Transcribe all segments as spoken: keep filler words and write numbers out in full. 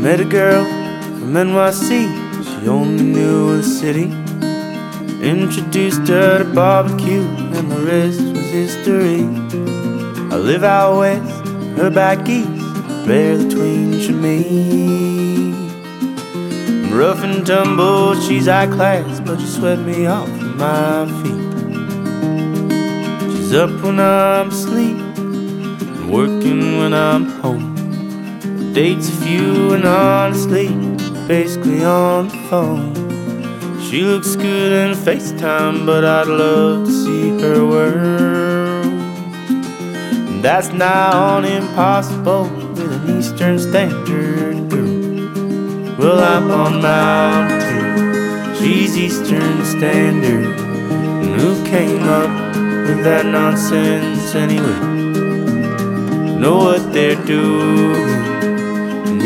Met a girl from N Y C, she only knew the city. Introduced her to barbecue, and the rest was history. I live out west, her back east, where the twins should meet. Rough and tumble, she's high class, but she swept me off of my feet. She's up when I'm asleep, and working when I'm home. Dates a few, and honestly, basically on the phone. She looks good in FaceTime, but I'd love to see her world. And that's not impossible with an Eastern Standard girl. Well, I'm on Mountain, she's Eastern Standard. And who came up with that nonsense anyway? Know what they're doing in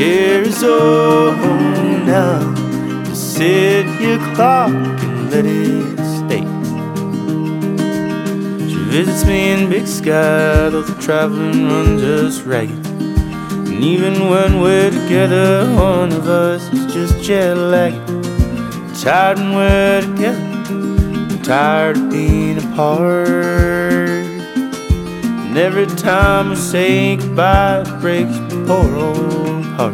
Arizona. Just set your clock and let it stay. She visits me in Big Sky, though the traveling runs us ragged. And even when we're together, one of us is just jet-lagged. Tired when we're together, I'm tired of being apart. And every time we say goodbye, it breaks my poor old heart.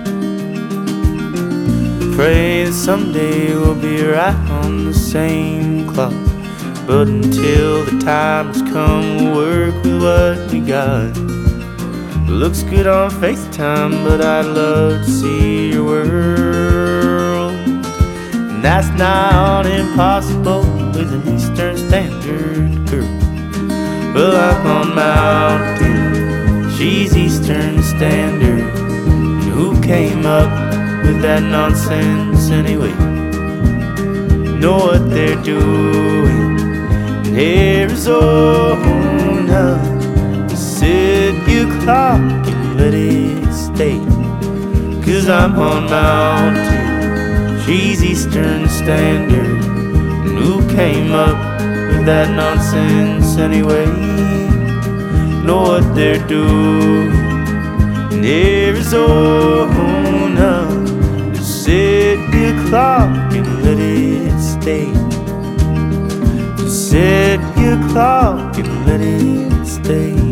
Pray that someday we'll be right on the same clock. But until the time's come, we'll work with what we got. It looks good on FaceTime, but I'd love to see your world. And that's not impossible with an Eastern Standard girl. Well, I'm on Mountain, she's Eastern Standard. And who came up with that nonsense anyway? Know what they're doing in Arizona. Set your clock and let it stay. Cause I'm on Mountain, she's Eastern Standard. And who came up with that nonsense anyway? Know what they're doing in Arizona. Just set your clock and let it stay. Just set your clock and let it stay.